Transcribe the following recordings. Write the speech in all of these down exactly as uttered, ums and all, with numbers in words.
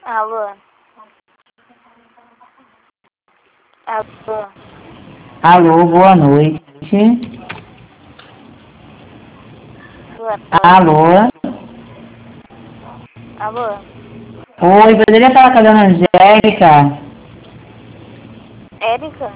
Alô? Alô? Alô, boa noite. Boa Alô? Alô? Oi, poderia falar com a dona Angélica? Érica?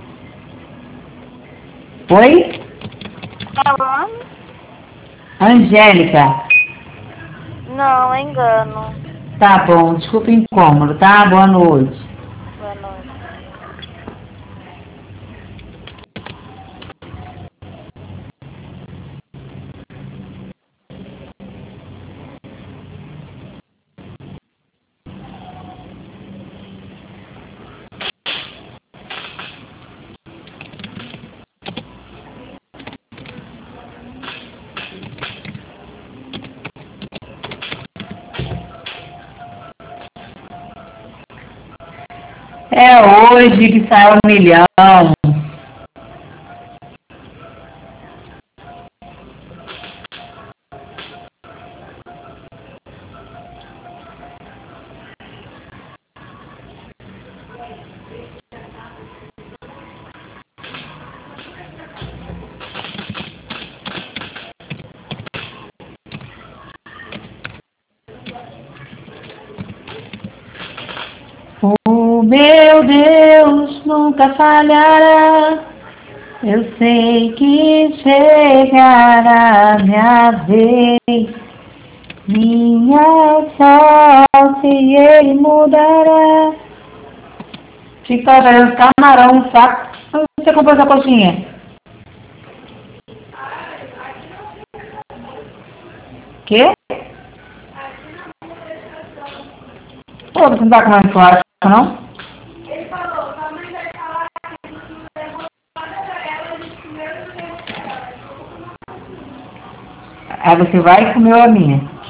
Oi? Alô? Angélica. Não, é engano. Tá bom, desculpa o incômodo, tá? Boa noite. Boa noite. É hoje que sai um milhão. O meu Deus nunca falhará. Eu sei que chegará minha vez, minha sorte ele mudará. Fica fazendo camarão, saco. Onde você comprou essa coxinha? Quê? Pô, você não tá comendo churrasco, não? Aí você vai comer a minha.